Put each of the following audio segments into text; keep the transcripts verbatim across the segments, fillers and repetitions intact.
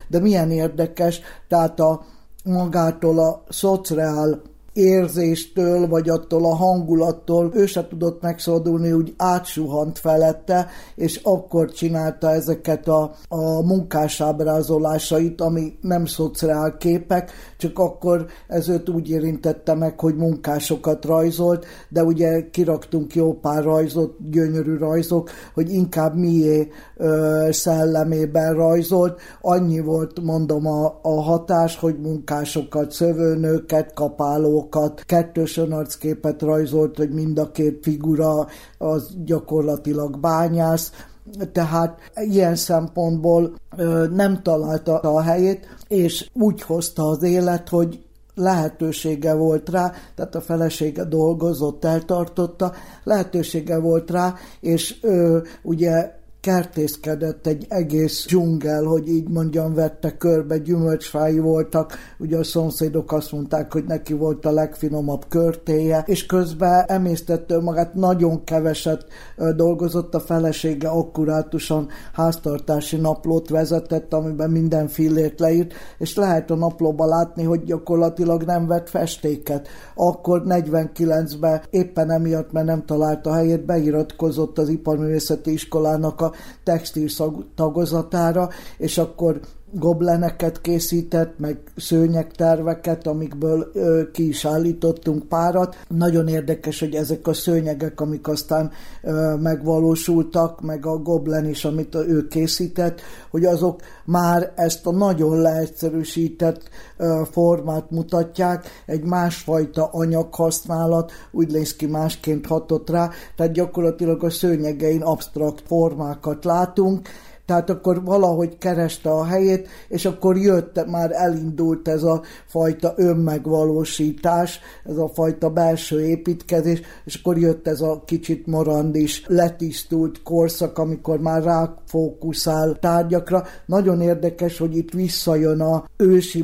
de milyen érdekes, tehát a magától a szociál érzéstől, vagy attól a hangulattól ő se tudott megszabadulni, úgy átsuhant felette, és akkor csinálta ezeket a, a munkás ábrázolásait, ami nem szociál képek, csak akkor ez őt úgy érintette meg, hogy munkásokat rajzolt, de ugye kiraktunk jó pár rajzot, gyönyörű rajzok, hogy inkább mié ö, szellemében rajzolt. Annyi volt, mondom, a, a hatás, hogy munkásokat, szövőnőket, kapálókat, kettős önarcképet rajzolt, hogy mind a két figura az gyakorlatilag bányász, tehát ilyen szempontból ö, nem találta a helyét, és úgy hozta az élet, hogy lehetősége volt rá, tehát a felesége dolgozott, eltartotta, lehetősége volt rá, és ö, ugye kertészkedett egy egész dzsungel, hogy így mondjam, vette körbe, gyümölcsfái voltak, ugye a szomszédok azt mondták, hogy neki volt a legfinomabb körtéje, és közben emésztette magát, nagyon keveset dolgozott, a felesége akkurátusan háztartási naplót vezetett, amiben minden fillért leírt, és lehet a naplóban látni, hogy gyakorlatilag nem vett festéket. Akkor negyvenkilencben éppen emiatt, mert nem találta helyét, beiratkozott az Iparművészeti Iskolának a textil tagozatára, és akkor gobleneket készített, meg szőnyegterveket, amikből ö, ki is állítottunk párat. Nagyon érdekes, hogy ezek a szőnyegek, amik aztán ö, megvalósultak, meg a goblen is, amit ő készített, hogy azok már ezt a nagyon leegyszerűsített ö, formát mutatják, egy másfajta anyaghasználat, úgy néz ki, másként hatott rá, tehát gyakorlatilag a szőnyegein absztrakt formákat látunk, tehát akkor valahogy kereste a helyét, és akkor jött, már elindult ez a fajta önmegvalósítás, ez a fajta belső építkezés, és akkor jött ez a kicsit morandis, letisztult korszak, amikor már ráfókuszál tárgyakra. Nagyon érdekes, hogy itt visszajön a ősi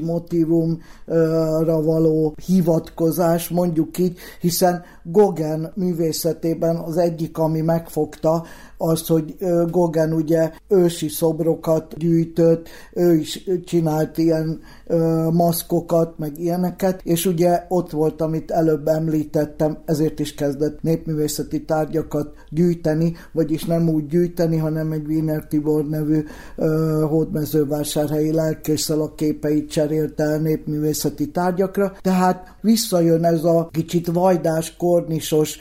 motívumra való hivatkozás, mondjuk így, hiszen Gauguin művészetében az egyik, ami megfogta, az, hogy Gauguin ugye ősi szobrokat gyűjtött, ő is csinált ilyen ö, maszkokat, meg ilyeneket, és ugye ott volt, amit előbb említettem, ezért is kezdett népművészeti tárgyakat gyűjteni, vagyis nem úgy gyűjteni, hanem egy Wiener Tibor nevű ö, hódmezővásárhelyi lelkésszel a képeit cserélte el népművészeti tárgyakra, tehát visszajön ez a kicsit vajdás, kornisos,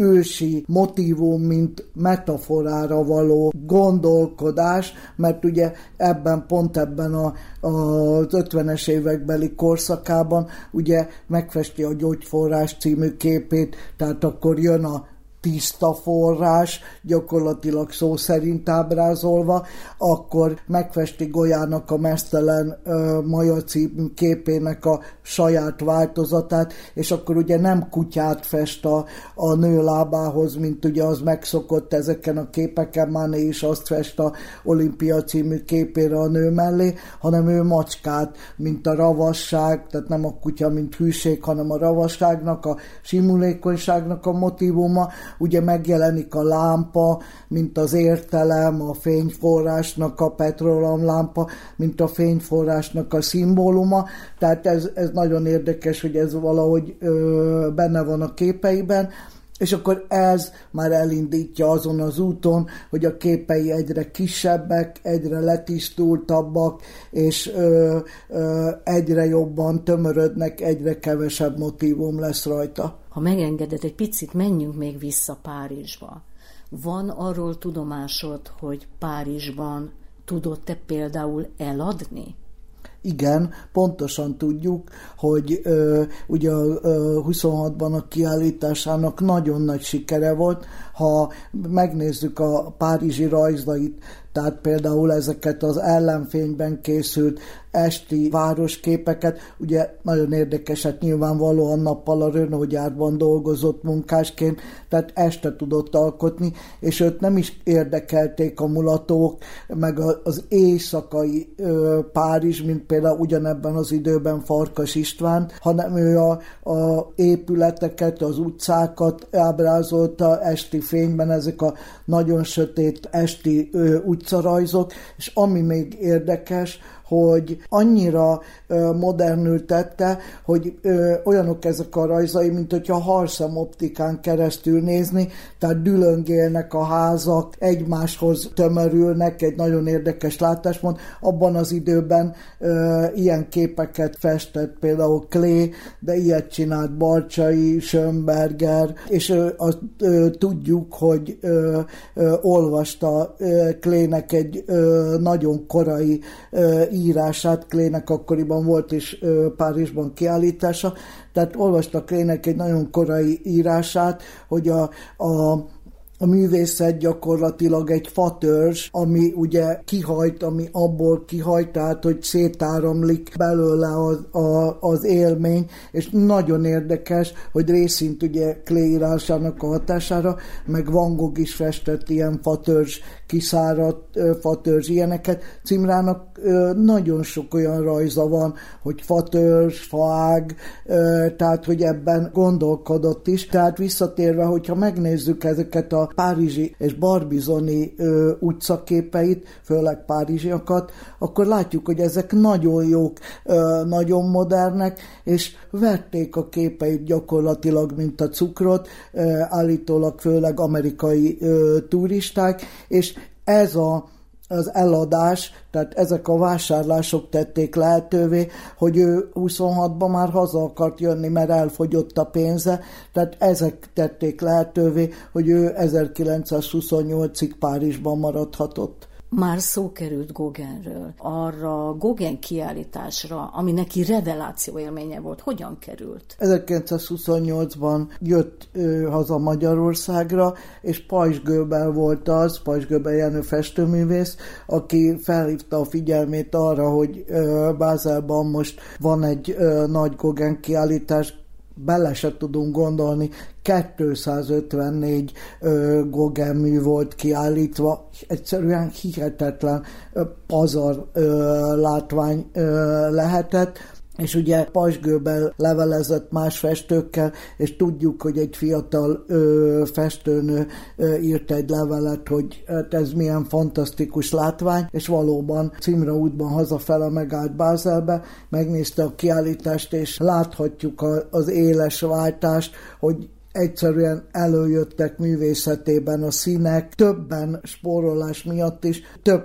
ősi motívum, mint metaforára való gondolkodás, mert ugye ebben, pont ebben a, a, az ötvenes évekbeli korszakában ugye megfesti a Gyógyforrás című képét, tehát akkor jön a tiszta forrás, gyakorlatilag szó szerint ábrázolva, akkor megfesti Golyának a Meztelen uh, Maja című képének a saját változatát, és akkor ugye nem kutyát fest a, a nő lábához, mint ugye az megszokott ezeken a képeken, Mané is azt fest a Olimpia című képére a nő mellé, hanem ő macskát, mint a ravasság, tehát nem a kutya, mint hűség, hanem a ravasságnak, a simulékonyságnak a motívuma. Ugye megjelenik a lámpa, mint az értelem, a fényforrásnak a petróleumlámpa, mint a fényforrásnak a szimbóluma, tehát ez, ez nagyon érdekes, hogy ez valahogy ö, benne van a képeiben, és akkor ez már elindítja azon az úton, hogy a képei egyre kisebbek, egyre letisztultabbak, és ö, ö, egyre jobban tömörödnek, egyre kevesebb motívum lesz rajta. Ha megengeded, egy picit menjünk még vissza Párizsba. Van arról tudomásod, hogy Párizsban tudod-e például eladni? Igen, pontosan tudjuk, hogy ö, ugye ö, huszonhatban a kiállításának nagyon nagy sikere volt. Ha megnézzük a párizsi rajzait, tehát például ezeket az ellenfényben készült esti városképeket, ugye nagyon érdekesek, nyilvánvalóan nappal a Renault gyárban dolgozott munkásként, tehát este tudott alkotni, és őt nem is érdekelték a mulatók, meg az éjszakai ö, Párizs, mint például ugyanebben az időben Farkas István, hanem ő a, a épületeket, az utcákat ábrázolta esti fényben, ezek a nagyon sötét esti ö, utcarajzok, és ami még érdekes, hogy annyira modernül tette, hogy olyanok ezek a rajzai, mint hogyha harszemoptikán keresztül nézni, tehát dülöngélnek a házak, egymáshoz tömörülnek, egy nagyon érdekes látásmód. Abban az időben ilyen képeket festett például Klee, de ilyet csinált Barcsay, Schönberger, és azt tudjuk, hogy olvasta Klének egy nagyon korai írását, Klének akkoriban volt is Párizsban kiállítása, tehát olvasta Klének egy nagyon korai írását, hogy a, a A művészet gyakorlatilag egy fatörzs, ami ugye kihajt, ami abból kihajt, tehát hogy szétáramlik belőle az, a, az élmény, és nagyon érdekes, hogy részint ugye Klee írásának a hatására, meg Van Gogh is festett ilyen fatörzs, kiszáradt fatörzs ilyeneket. Cimrának nagyon sok olyan rajza van, hogy fatörzs, faág, tehát hogy ebben gondolkodott is. Tehát visszatérve, hogyha megnézzük ezeket a párizsi és barbizoni utcaképeit, főleg párizsiakat, akkor látjuk, hogy ezek nagyon jók, nagyon modernek, és vették a képeit gyakorlatilag, mint a cukrot, állítólag főleg amerikai turisták, és ez a az eladás, tehát ezek a vásárlások tették lehetővé, hogy ő huszonhatban már haza akart jönni, mert elfogyott a pénze, tehát ezek tették lehetővé, hogy ő ezerkilencszázhuszonnyolcig Párizsban maradhatott. Már szó került Gauguinről. Arra Gauguin kiállításra, ami neki reveláció élménye volt, hogyan került? ezerkilencszázhuszonnyolcban jött ő haza Magyarországra, és Pajzs Göbel volt az, Pajzs Göbel Jenő festőművész, aki felhívta a figyelmét arra, hogy Bázelban most van egy nagy Gauguin kiállítás, bele se tudunk gondolni, kétszázötvennégy ö, Gauguin mű volt kiállítva, egyszerűen hihetetlen ö, pazar ö, látvány ö, lehetett, és ugye Pajzs Göbel levelezett más festőkkel, és tudjuk, hogy egy fiatal ö, festőnő ö, írt egy levelet, hogy hát ez milyen fantasztikus látvány, és valóban Cimra útban hazafele megállt Bázelbe, megnézte a kiállítást, és láthatjuk a, az éles váltást, hogy egyszerűen előjöttek művészetében a színek, többen spórolás miatt is, több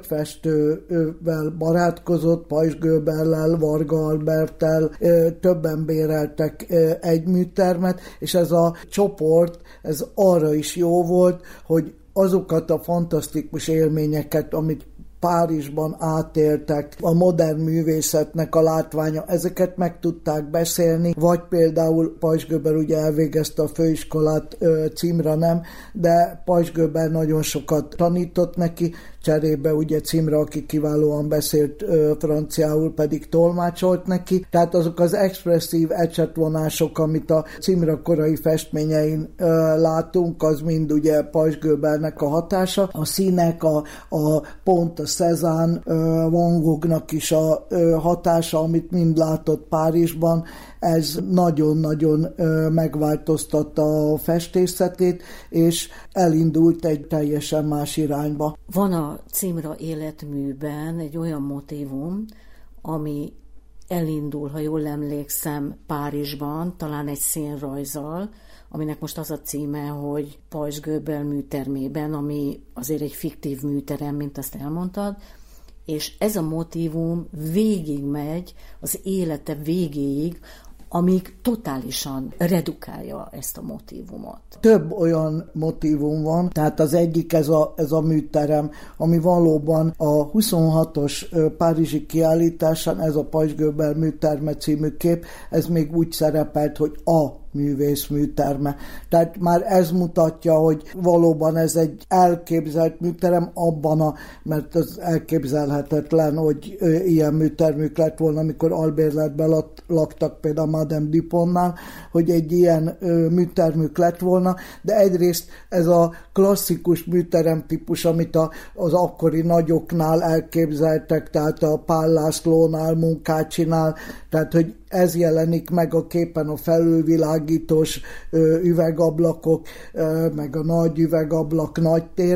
festővel barátkozott, Pajzs Göbellel, Varga Alberttel, többen béreltek egy műtermet, és ez a csoport, ez arra is jó volt, hogy azokat a fantasztikus élményeket, amit Párizsban átéltek, a modern művészetnek a látványa, ezeket meg tudták beszélni, vagy például Pajzs Göbel ugye elvégezte a főiskolát, Cimra nem, de Pajzs Göbel nagyon sokat tanított neki, cserébe ugye Cimra, aki kiválóan beszélt ö, franciául, pedig tolmácsolt neki. Tehát azok az expresszív ecsetvonások, amit a Cimra korai festményein ö, látunk, az mind ugye Pajzs Göbelnek a hatása. A színek, a, a pont a Cézanne, ö, Van Goghnak is a ö, hatása, amit mind látott Párizsban, ez nagyon-nagyon ö, megváltoztatta a festészetét, és elindult egy teljesen más irányba. Van a Cimra életműben egy olyan motívum, ami elindul, ha jól emlékszem, Párizsban, talán egy színrajzzal, aminek most az a címe, hogy Pajzs Göbel műtermében, ami azért egy fiktív műterem, mint azt elmondtad, és ez a motívum végigmegy az élete végéig, amíg totálisan redukálja ezt a motívumot. Több olyan motívum van, tehát az egyik ez a, ez a műterem, ami valóban a huszonhatos párizsi kiállításán, ez a Pajzs Göbel műterme című kép, ez még úgy szerepelt, hogy a művész műterme. Tehát már ez mutatja, hogy valóban ez egy elképzelt műterem abban a, mert az elképzelhetetlen, hogy ö, ilyen műtermük lett volna, amikor albérletben laktak például Madame Dupontnál, hogy egy ilyen ö, műtermük lett volna, de egyrészt ez a klasszikus műterem típus, amit a, az akkori nagyoknál elképzeltek, tehát a Pál Lászlónál, Munkácsinál, tehát hogy ez jelenik meg a képen, a felülvilágítós ö, üvegablakok, ö, meg a nagy üvegablak, nagy tér.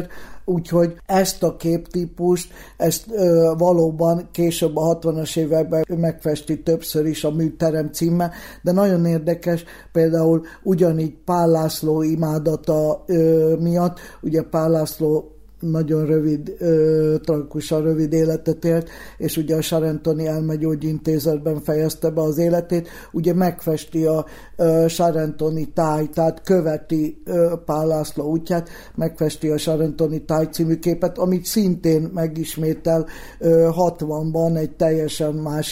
úgyhogy ezt a képtípust, ezt ö, valóban később a hatvanas években megfesti többször is a Műterem címe, de nagyon érdekes, például ugyanígy Pál László imádata ö, miatt, ugye Pál László nagyon rövid, tragikusan rövid életet élt, és ugye a Sarentoni Elmegyógyintézetben fejezte be az életét, ugye megfesti a Sarentoni táj, tehát követi Pál László útját, megfesti a Sarentoni táj című képet, amit szintén megismétel hatvanban egy teljesen más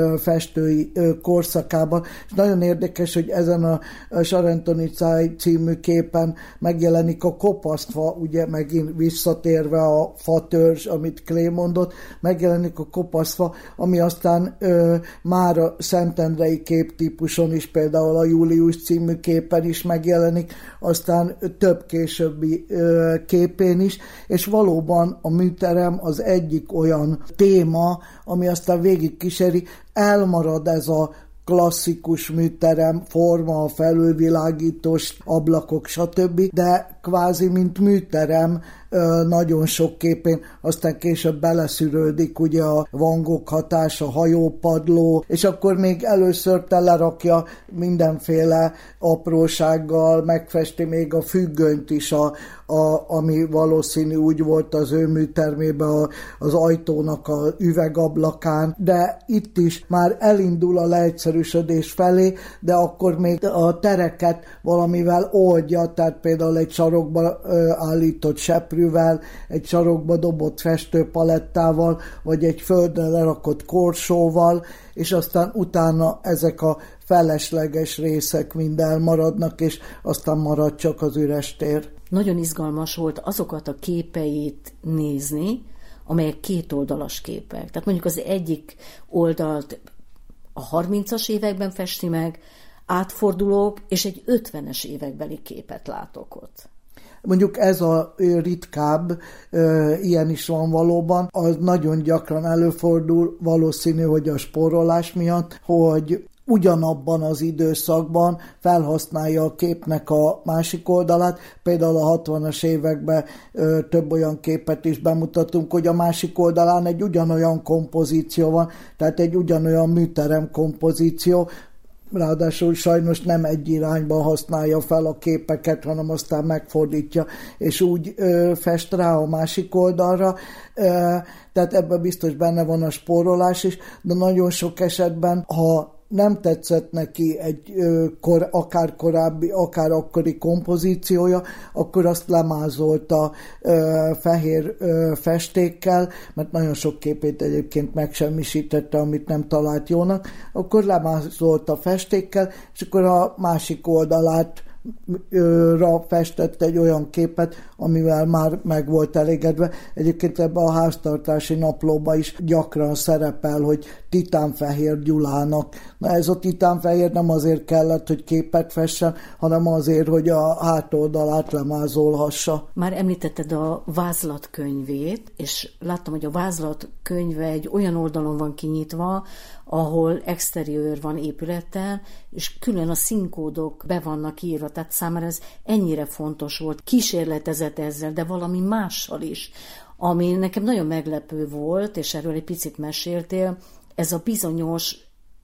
festői korszakában. És nagyon érdekes, hogy ezen a Sarentoni táj című képen megjelenik a kopasztfa, ugye megint vissza térve a fatörzs, amit Klee mondott, megjelenik a kopaszfa, ami aztán ö, már a szentendrei képtípuson is, például a Július című képen is megjelenik, aztán több későbbi ö, képén is, és valóban a Műterem az egyik olyan téma, ami aztán végig kíséri, elmarad ez a klasszikus műterem forma, a felülvilágítós ablakok, stb., de kvázi mint műterem nagyon sok képén, aztán később beleszűrődik ugye a Van Gogh hatás, a hajópadló, és akkor még először telerakja mindenféle aprósággal, megfesti még a függönyt is, a, a, ami valószínű úgy volt az ő műtermében a, az ajtónak a üvegablakán, de itt is már elindul a leegyszerűsödés felé, de akkor még a tereket valamivel oldja, tehát például egy sarokba állított seprűvel, egy sarokba dobott festőpalettával, vagy egy földre lerakott korsóval, és aztán utána ezek a felesleges részek mind elmaradnak, és aztán marad csak az üres tér. Nagyon izgalmas volt azokat a képeit nézni, amelyek kétoldalas képek. Tehát mondjuk az egyik oldalt a harmincas években festi meg, átfordulók, és egy ötvenes évekbeli képet látok ott. Mondjuk ez a ritkább, ilyen is van valóban, az nagyon gyakran előfordul, valószínű, hogy a spórolás miatt, hogy ugyanabban az időszakban felhasználja a képnek a másik oldalát. Például a hatvanas években ö, több olyan képet is bemutatunk, hogy a másik oldalán egy ugyanolyan kompozíció van, tehát egy ugyanolyan műterem kompozíció, ráadásul sajnos nem egy irányban használja fel a képeket, hanem aztán megfordítja, és úgy ö, fest rá a másik oldalra. Ö, tehát ebben biztos benne van a spórolás is, de nagyon sok esetben, ha nem tetszett neki egy ö, kor, akár korábbi, akár akkori kompozíciója, akkor azt lemázolta ö, fehér ö, festékkel, mert nagyon sok képét egyébként megsemmisítette, amit nem talált jónak, akkor lemázolta festékkel, és akkor a másik oldalát ra festett egy olyan képet, amivel már meg volt elégedve. Egyébként ebben a háztartási naplóban is gyakran szerepel, hogy titánfehér Gyulának. Na ez a titánfehér nem azért kellett, hogy képet fessen, hanem azért, hogy a hátoldalát lemázolhassa. Már említetted a vázlatkönyvét, és láttam, hogy a vázlatkönyve egy olyan oldalon van kinyitva, ahol exteriőr van épülettel, és külön a színkódok be vannak írva, tehát számára ez ennyire fontos volt. Kísérletezett ezzel, de valami mással is, ami nekem nagyon meglepő volt, és erről egy picit meséltél, ez a bizonyos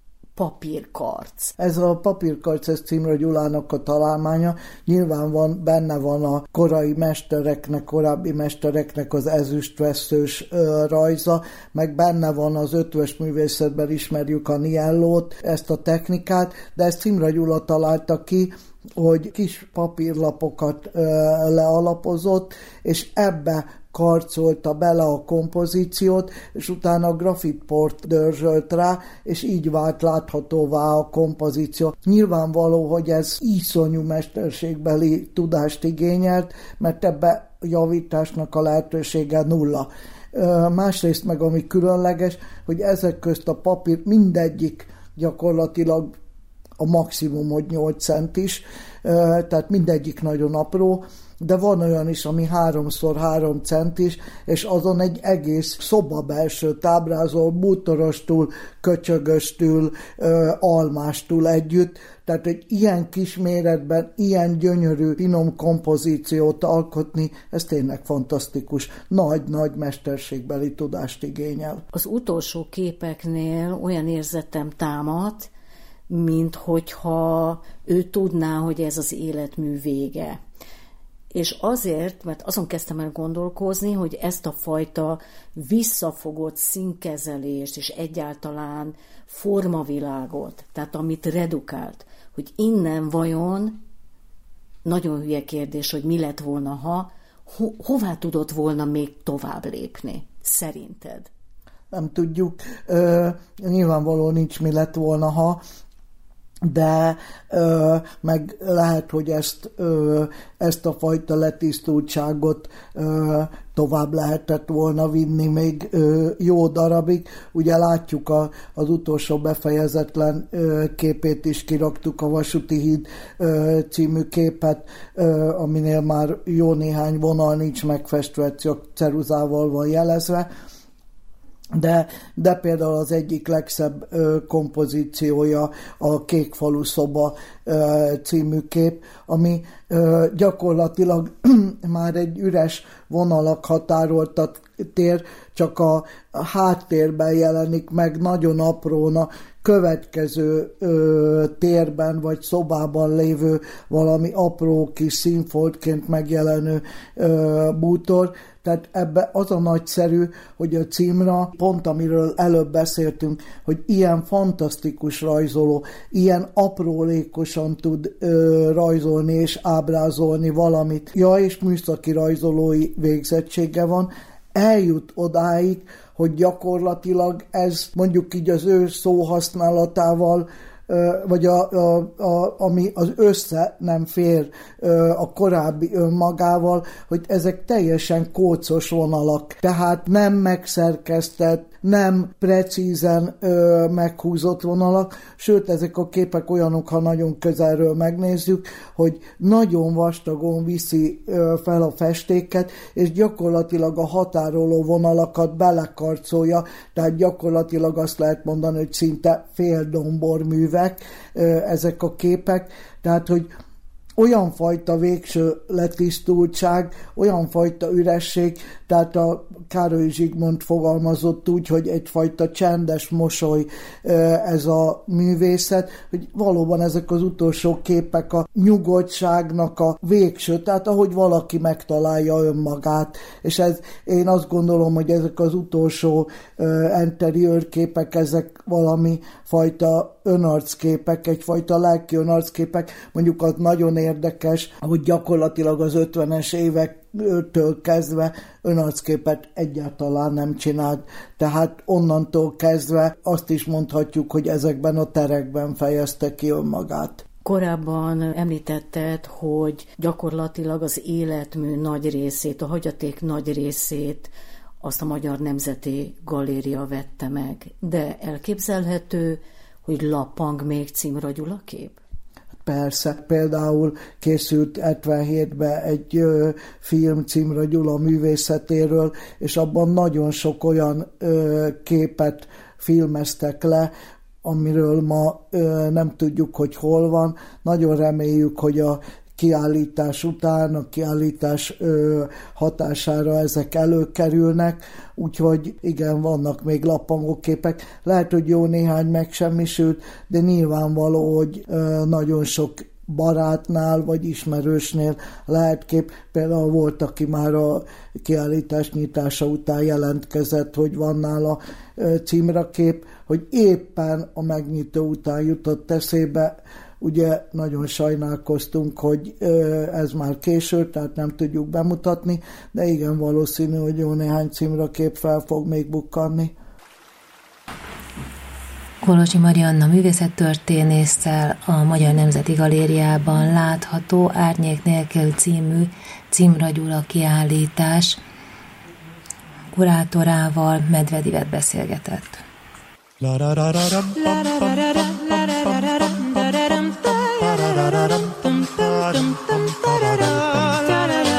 papírkarc. Ez a papírkarc, ez Cimra Gyulának a találmánya. Nyilván van, benne van a korai mestereknek, korábbi mestereknek az ezüstveszős ö, rajza, meg benne van az ötvös művészetben ismerjük a Niellót, ezt a technikát, de ezt Cimra Gyula találta ki, hogy kis papírlapokat ö, lealapozott, és ebbe karcolta bele a kompozíciót, és utána a grafitport dörzsölt rá, és így vált láthatóvá a kompozíció. Nyilvánvaló, hogy ez iszonyú mesterségbeli tudást igényelt, mert ebbe a javításnak a lehetősége nulla. Másrészt meg ami különleges, hogy ezek közt a papír mindegyik gyakorlatilag a maximum, hogy nyolc centis, tehát mindegyik nagyon apró, de van olyan is, ami háromszor három centis, és azon egy egész szobabelsőt ábrázol, bútorostól, köcsögöstől, almástól együtt, tehát egy ilyen kis méretben, ilyen gyönyörű, finom kompozíciót alkotni, ez tényleg fantasztikus. Nagy-nagy mesterségbeli tudást igényel. Az utolsó képeknél olyan érzetem támad, mint hogyha ő tudná, hogy ez az életmű vége. És azért, mert azon kezdtem el gondolkozni, hogy ezt a fajta visszafogott színkezelést és egyáltalán formavilágot, tehát amit redukált, hogy innen vajon, nagyon hülye kérdés, hogy mi lett volna, ha, ho, hová tudott volna még tovább lépni, szerinted? Nem tudjuk. Ö, nyilvánvalóan nincs mi lett volna, ha, de ö, meg lehet, hogy ezt, ö, ezt a fajta letisztultságot ö, tovább lehetett volna vinni még ö, jó darabig. Ugye látjuk a, az utolsó befejezetlen ö, képét is kiraktuk, a Vasúti híd ö, című képet, ö, aminél már jó néhány vonal nincs megfestve, csak ceruzával van jelezve. De, de például az egyik legszebb ö, kompozíciója a Kékfalu szoba ö, című kép, ami ö, gyakorlatilag már egy üres vonalak határoltat tér, csak a, a háttérben jelenik meg nagyon aprón a következő ö, térben vagy szobában lévő valami apró kis színfoltként megjelenő ö, bútor. Tehát ebbe az a nagyszerű, hogy a címra, pont amiről előbb beszéltünk, hogy ilyen fantasztikus rajzoló, ilyen aprólékosan tud ö, rajzolni és ábrázolni valamit. Ja, és műszaki rajzolói végzettsége van, eljut odáig, hogy gyakorlatilag ez mondjuk így az ő szóhasználatával, vagy a, a, a, ami az össze nem fér a korábbi önmagával, hogy ezek teljesen kócos vonalak, tehát nem megszerkesztett, nem precízen ö, meghúzott vonalak, sőt, ezek a képek olyanok, ha nagyon közelről megnézzük, hogy nagyon vastagon viszi ö, fel a festéket, és gyakorlatilag a határoló vonalakat belekarcolja, tehát gyakorlatilag azt lehet mondani, hogy szinte féldomborművek ö, ezek a képek, tehát, hogy olyan fajta végső letisztultság, olyan fajta üresség, tehát a Károly Zsigmond fogalmazott úgy, hogy egyfajta csendes mosoly ez a művészet, hogy valóban ezek az utolsó képek a nyugodtságnak a végső, tehát ahogy valaki megtalálja önmagát, és ez, én azt gondolom, hogy ezek az utolsó interiőr képek, ezek valami fajta önarcképek, egyfajta lelki önarcképek, mondjuk az nagyon érdekes, hogy gyakorlatilag az ötvenes évektől kezdve önarcképet egyáltalán nem csinált. Tehát onnantól kezdve azt is mondhatjuk, hogy ezekben a terekben fejezte ki önmagát. Korábban említetted, hogy gyakorlatilag az életmű nagy részét, a hagyaték nagy részét azt a Magyar Nemzeti Galéria vette meg. De elképzelhető, hogy lappang még Cimra Gyula kép? Persze, például készült hetvenhétben egy ö, film Cimra Gyula művészetéről, és abban nagyon sok olyan ö, képet filmeztek le, amiről ma ö, nem tudjuk, hogy hol van. Nagyon reméljük, hogy a kiállítás után, a kiállítás ö, hatására ezek előkerülnek, úgyhogy igen, vannak még lappangó képek. Lehet, hogy jó néhány megsemmisült, de nyilvánvaló, hogy ö, nagyon sok barátnál vagy ismerősnél lehet kép. Például volt, aki már a kiállítás nyitása után jelentkezett, hogy van nála ö, Cimra kép, hogy éppen a megnyitó után jutott eszébe. Ugye nagyon sajnálkoztunk, hogy ez már késő, tehát nem tudjuk bemutatni, de igen, valószínű, hogy jó néhány Cimra kép fel fog még bukkanni. Kolozsi Marianna művészettörténésszel a Magyar Nemzeti Galériában látható Árnyék nélkül című Cimra Gyula kiállítás kurátorával Medvedivet beszélgetett. La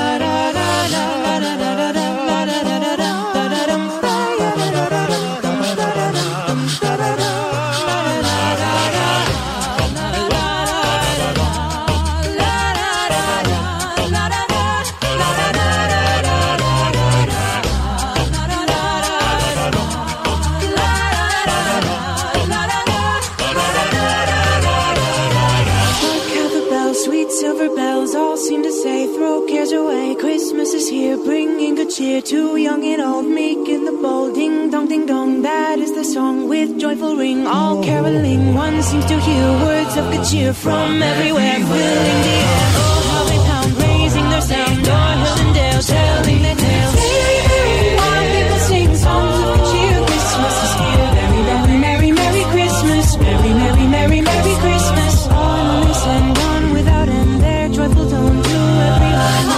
cheer to young and old, meek and the bold. Ding dong, ding dong, that is the song with joyful ring. All caroling, one seems to hear words of good cheer from everywhere, filling the air. Oh, how they pound, raising their sound, o'er hill and dale, telling their tales. Very, very wild, people sing songs of good cheer. Christmas is here. Very, very merry, merry Christmas. Merry, merry, merry, merry Christmas. On this and on without end, their joyful tone to everyone.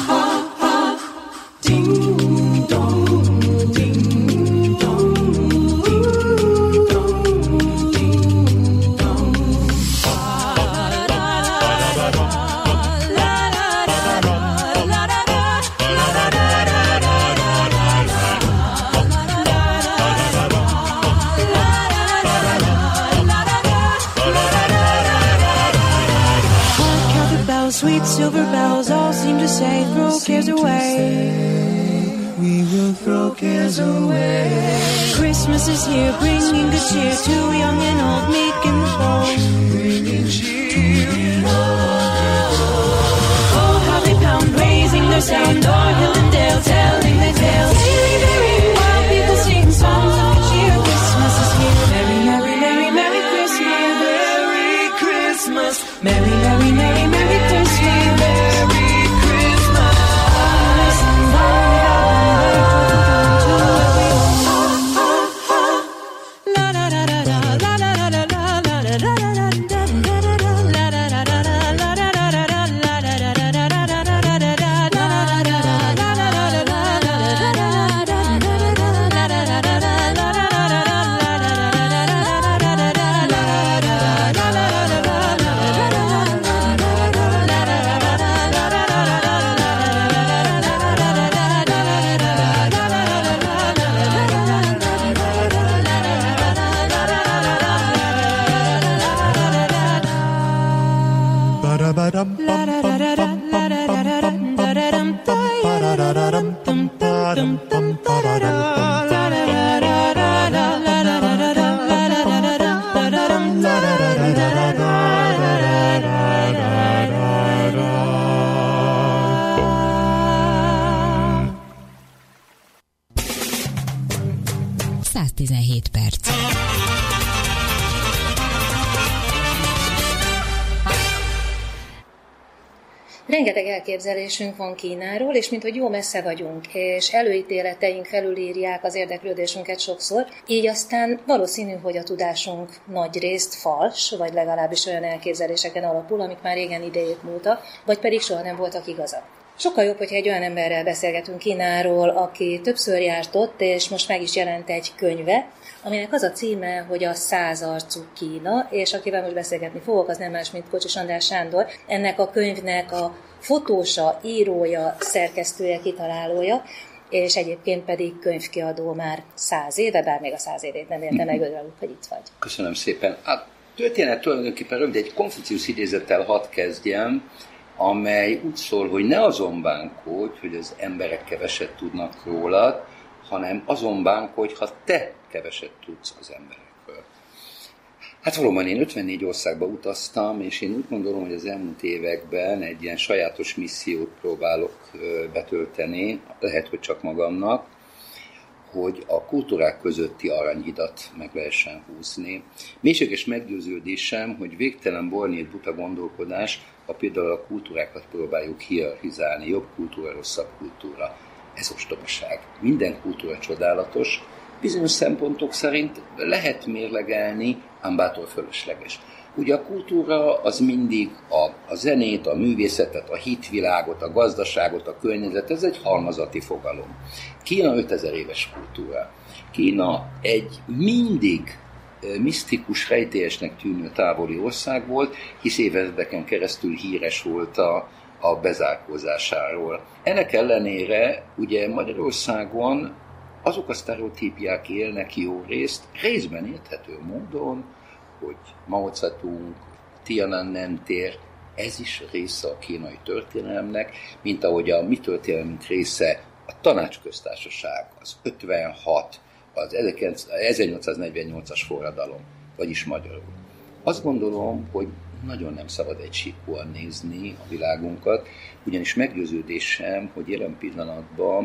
Sweet silver bells all seem to say, throw cares away. We will throw cares away. Christmas is here, bringing good cheer to young and old, meek and bold. Bringing cheer. Oh, how they pound, raising their sound, o'er hill and dale, telling their tales. Very, very wild, people sing songs of good cheer. Christmas is here. Merry, merry, merry, merry Christmas. Merry Christmas. Merry, merry, merry, merry Christmas. Merry Christmas. Listen, la la la la la la la la la la la la száz tizenhét perc. Rengeteg elképzelésünk van Kínáról, és minthogy jó messze vagyunk, és előítéleteink felülírják az érdeklődésünket sokszor, így aztán valószínű, hogy a tudásunk nagy részt fals, vagy legalábbis olyan elképzeléseken alapul, amik már régen idejét múltak, vagy pedig soha nem voltak igazak. Sokkal jobb, hogyha egy olyan emberrel beszélgetünk Kínáról, aki többször járt ott, és most meg is jelent egy könyve, aminek az a címe, hogy a százarcú Kína, és akivel most beszélgetni fogok, az nem más, mint Kocsis András Sándor. Ennek a könyvnek a fotósa, írója, szerkesztője, kitalálója, és egyébként pedig könyvkiadó már száz éve, bár még a száz évét nem érte meg, örülök, hogy itt vagy. Köszönöm szépen. A történet tulajdonképpen rövid, egy Konfuciusz idézettel hadd kezdjem, amely úgy szól, hogy ne azon bánkodj, hogy az emberek keveset tudnak rólad, hanem azon bánkodj, ha te keveset tudsz az emberekről. Hát valóban én ötvennégy országba utaztam, és én úgy gondolom, hogy az elmúlt években egy ilyen sajátos missziót próbálok betölteni, lehet, hogy csak magamnak, hogy a kultúrák közötti aranyhidat meg lehessen húzni. Mélységes meggyőződésem, hogy végtelen bornyét buta gondolkodás, ha például a kultúrákat próbáljuk hierarchizálni, jobb kultúra, rosszabb kultúra. Ez ostobaság. Minden kultúra csodálatos, bizonyos szempontok szerint lehet mérlegelni, ám bátor fölösleges. Ugye a kultúra az mindig a, a zenét, a művészetet, a hitvilágot, a gazdaságot, a környezetet, ez egy halmazati fogalom. Kína ötezer éves kultúra. Kína egy mindig misztikus, rejtélyesnek tűnő távoli ország volt, hisz évezredeken keresztül híres volt a, a bezárkózásáról. Ennek ellenére ugye Magyarországon azok a sztereotípiák élnek jó részt, részben érthető módon, hogy Mao Zedong, Tiananmen tér, ez is része a kínai történelemnek, mint ahogy a mi történelmünk része a Tanácsköztársaság, az ötvenhat, az ezernyolcszáznegyvennyolcas forradalom, vagyis magyarul. Azt gondolom, hogy nagyon nem szabad egysíkúan nézni a világunkat, ugyanis meggyőződésem, hogy jelen pillanatban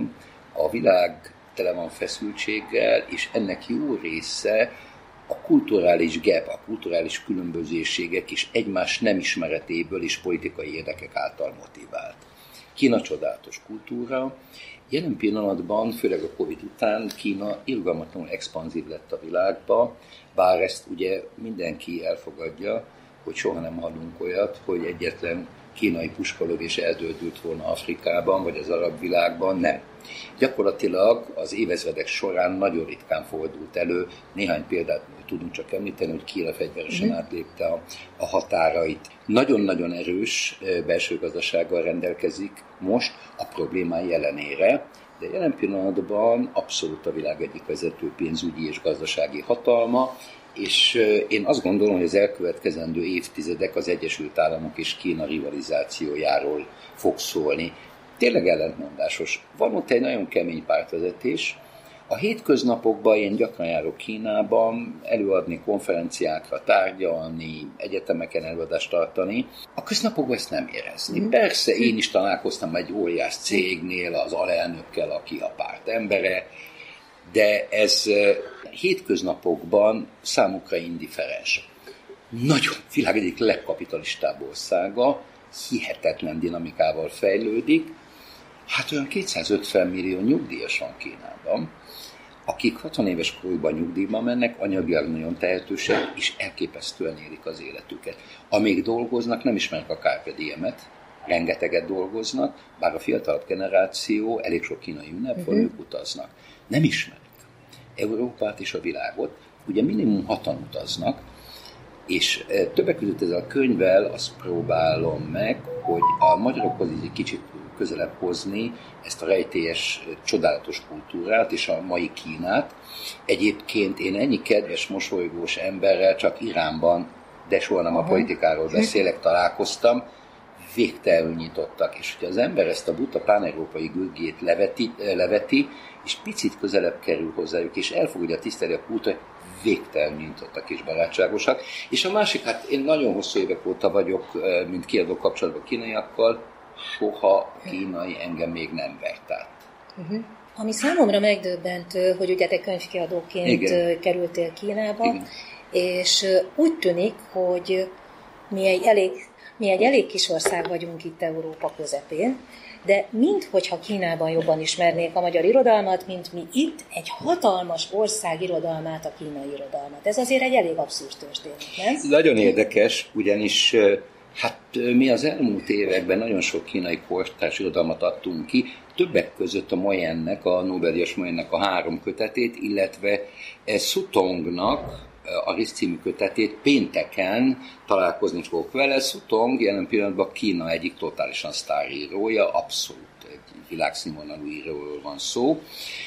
A világ tele van feszültséggel, és ennek jó része a kulturális gap, a kulturális különbözőségek és egymás nem ismeretéből és politikai érdekek által motivált. Kína csodálatos kultúra. Jelen pillanatban, főleg a Covid után Kína irgalmatlanul expanzív lett a világba, bár ezt ugye mindenki elfogadja, hogy soha nem hallunk olyat, hogy egyetlen kínai puskalövés eldődült volna Afrikában, vagy az arab világban, nem. Gyakorlatilag az évezredek során nagyon ritkán fordult elő, néhány példát tudunk csak említeni, hogy Kína fegyveresen mm. átlépte a, a határait. Nagyon-nagyon erős belső gazdasággal rendelkezik most a problémái ellenére, de jelen pillanatban abszolút a világ egyik vezető pénzügyi és gazdasági hatalma, és én azt gondolom, hogy az elkövetkezendő évtizedek az Egyesült Államok és Kína rivalizációjáról fog szólni. Tényleg ellentmondásos. Van ott egy nagyon kemény pártvezetés. A hétköznapokban én gyakran járok Kínában, előadni konferenciákra, tárgyalni, egyetemeken előadást tartani. A köznapokban ezt nem érezni. Persze én is találkoztam egy óriás cégnél az alelnökkel, aki a párt embere, de ez hétköznapokban számukra indiferens. Nagyon világ egyik legkapitalistább országa, hihetetlen dinamikával fejlődik. Hát olyan kétszázötven millió nyugdíjas van Kínában, akik hatvan éves korukban nyugdíjba mennek, anyagilag nagyon tehetősek, és elképesztően élik az életüket. Amíg dolgoznak, nem ismerik a Carpe Diemet, rengeteget dolgoznak, bár a fiatalabb generáció, elég sok kínai ünnep van, ők utaznak. Nem ismerik Európát és a világot, ugye minimum hatan utaznak, és többek között ezzel a könyvvel azt próbálom meg, hogy a magyarokhoz egy kicsit közelebb hozni ezt a rejtélyes, csodálatos kultúrát és a mai Kínát. Egyébként én ennyi kedves, mosolygós emberrel csak Iránban, de soha nem a politikáról beszélek, találkoztam, végtelenül nyitottak, és hogyha az ember ezt a buta pán-európai gőgét leveti, leveti, és picit közelebb kerül hozzájuk, és elfogadja tisztelni a kultúrát, végtelenül nyitottak és barátságosak. És a másik, hát én nagyon hosszú évek óta vagyok, mint kiadó kapcsolatban kínaiakkal, soha kínai engem még nem vert át. Uh-huh. Ami számomra megdöbbentő, hogy ugye te könyvkiadóként Igen. kerültél Kínába, Igen. és úgy tűnik, hogy mi egy elég Mi egy elég kis ország vagyunk itt Európa közepén, de minthogyha Kínában jobban ismernék a magyar irodalmat, mint mi itt egy hatalmas ország irodalmát, a kínai irodalmat. Ez azért egy elég abszurd történet, nem? Nagyon érdekes, ugyanis hát mi az elmúlt években nagyon sok kínai kortárs irodalmat adtunk ki, többek között a Moyennek, a Nobel-díjas Moyennek a három kötetét, illetve Szutongnak, a Risz című kötetét, pénteken találkozni fogok vele. Szutong jelen pillanatban Kína egyik totálisan sztárírója, abszolút egy világszínvonalú íróról van szó.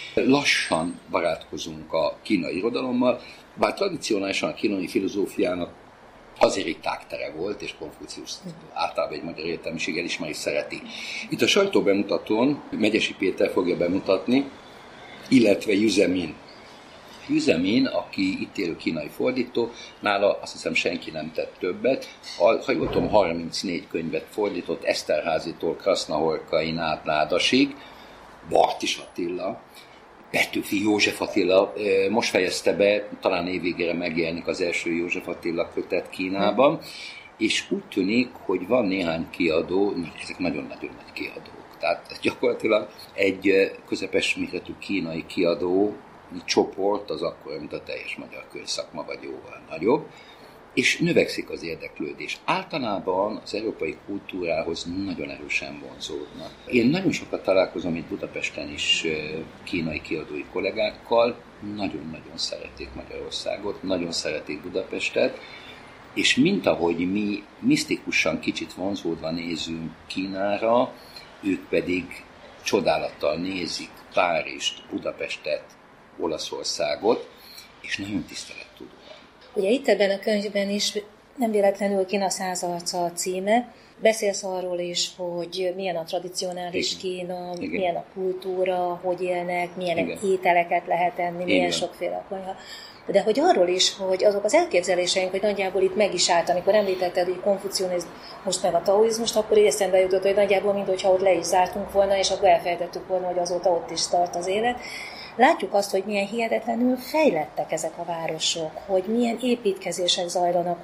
Lassan barátkozunk a kínai irodalommal, bár tradicionálisan a kínai filozófiának azért egy tágtere volt, és Konfuciusz általában egy magyar értelmiség elismeri, szereti. Itt a sajtóbemutatón Megyesi Péter fogja bemutatni, illetve Yu Zemin. Yu Zemin, aki itt élő kínai fordító, nála azt hiszem senki nem tett többet. Ha jól tudom, harmincnégy könyvet fordított, Eszterházitól Krasznahorkain át Nádasig, Bartis Attila, Petőfi József Attila most fejezte be, talán évvégére megjelenik az első József Attila kötet Kínában, és úgy tűnik, hogy van néhány kiadó, ezek nagyon-nagyon nagy kiadók. Tehát gyakorlatilag egy közepes méretű kínai kiadó csoport az akkor, mint a teljes magyar könyvszakma, vagy jóval nagyobb, és növekszik az érdeklődés. Általában az európai kultúrához nagyon erősen vonzódnak. Én nagyon sokat találkozom itt Budapesten is kínai kiadói kollégákkal, nagyon-nagyon szeretik Magyarországot, nagyon szeretik Budapestet, és mint ahogy mi misztikusan kicsit vonzódva nézünk Kínára, ők pedig csodálattal nézik Párizst, Budapestet, Olaszországot, és nagyon tisztelettudóan. Ugye itt ebben a könyvben is nem véletlenül Kína száz arca a címe, Beszélsz arról is, hogy milyen a tradicionális Igen. Kína, Igen. milyen a kultúra, hogy élnek, milyen Igen. ételeket lehet enni, milyen Igen. sokféle a konyha. De hogy arról is, hogy azok az elképzeléseink, hogy nagyjából itt meg is állt, amikor említetted, hogy konfucionizmus meg a taoizmust, akkor így eszembe jutott, hogy nagyjából minthogyha ott le is zártunk volna, és akkor elfelejtettük volna, hogy azóta ott is tart az élet. Látjuk azt, hogy milyen hihetetlenül fejlettek ezek a városok, hogy milyen építkezések zajlanak